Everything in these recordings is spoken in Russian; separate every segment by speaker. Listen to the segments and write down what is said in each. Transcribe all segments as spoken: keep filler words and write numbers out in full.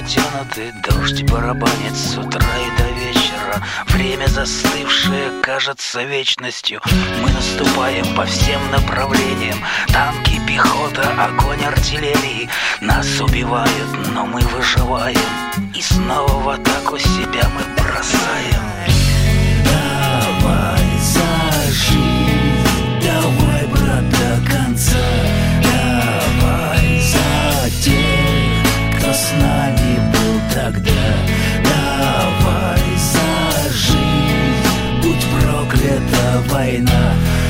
Speaker 1: протянуты, дождь барабанит с утра и до вечера. Время застывшее кажется вечностью. Мы наступаем по всем направлениям. Танки, пехота, огонь артиллерии. Нас убивают, но мы выживаем. И снова в атаку себя мы бросаем.
Speaker 2: Давай за жизнь, давай, брат, до конца. Давай за тех, кто с нами был тогда. Давай за жизнь, будь проклята война.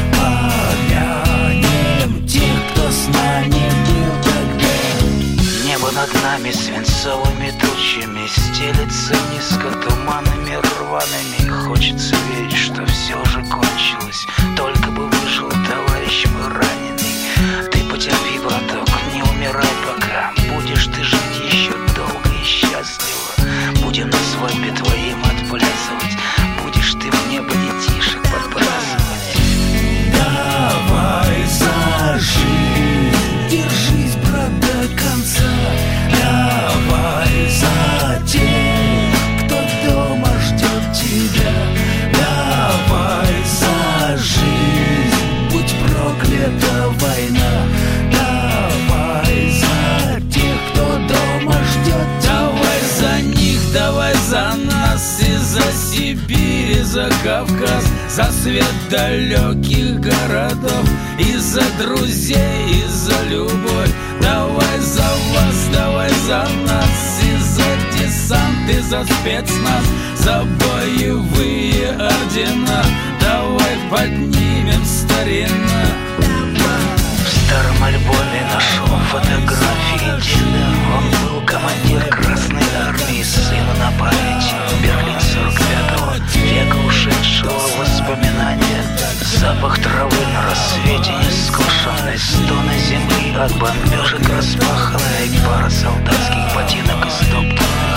Speaker 2: Помянем тех, кто с нами был тогда.
Speaker 1: Небо над нами свинцовыми тучами стелется низко туманами рваными. Хочется верить, что все же кончилось. Только бы выжил товарищ мой раненый. Ты потерпи, браток, не умирай пока. Будешь ты жить еще долго и счастливо. Будем на свадьбе твоим отплясывать. Будешь ты в небо детишек подбрасывать.
Speaker 2: Давай за жизнь, держись, брат, до конца. Давай за тех, кто дома ждет тебя. Давай за жизнь, будь проклята война. Давай за тех, кто дома ждет тебя.
Speaker 3: Давай за них, давай за нас и за Сибирь, и за Кавказ, за свет далеких городов, и за друзей, и за любовь. Давай за вас, давай за нас, и за десант, и за спецназ, за боевые ордена. Давай поднимем старина.
Speaker 1: В старом альбоме нашел фотографии деда. Он был командир Красной Армии, сыну на память. Берлин сорок пятого века ушедшего в воспоминания. Запах травы на рассвете нескошенной, стоны земли от бомбежек распаханной, пара солдатских ботинок истоптанных.